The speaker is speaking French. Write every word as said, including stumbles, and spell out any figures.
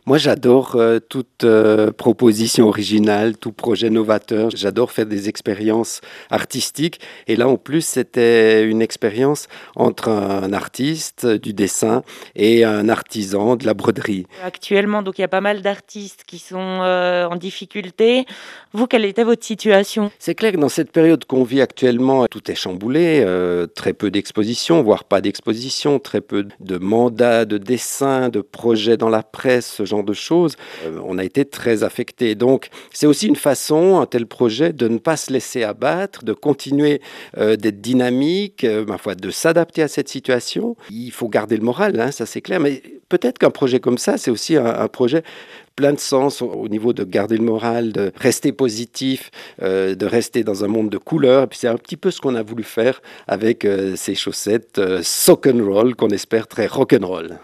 Moi, j'adore euh, toute euh, proposition originale, tout projet novateur. J'adore faire des expériences artistiques. Et là, en plus, c'était une expérience entre un artiste du dessin et un artisan de la broderie. Actuellement, donc il y a pas mal d'artistes qui sont, heu, en difficulté. Vous, quelle était votre situation? C'est clair que dans cette période qu'on vit actuellement, tout est chamboulé, euh, très peu d'expositions, voire pas d'expositions, très peu de mandats, de dessins, de projets dans la presse, ce genre de choses. Euh, on a été très affectés. Donc, c'est aussi une façon, un tel projet, de ne pas se laisser abattre, de continuer euh, d'être dynamique, euh, ma foi, de s'adapter à cette situation. Il faut garder le moral, hein, ça c'est clair, mais peut-être qu'un projet comme ça, c'est aussi un, un projet plein de sens au, au niveau de garder le moral, de rester positif, euh, de rester dans un monde de couleurs. Et puis c'est un petit peu ce qu'on a voulu faire avec euh, ces chaussettes euh, sock and roll qu'on espère très rock and roll.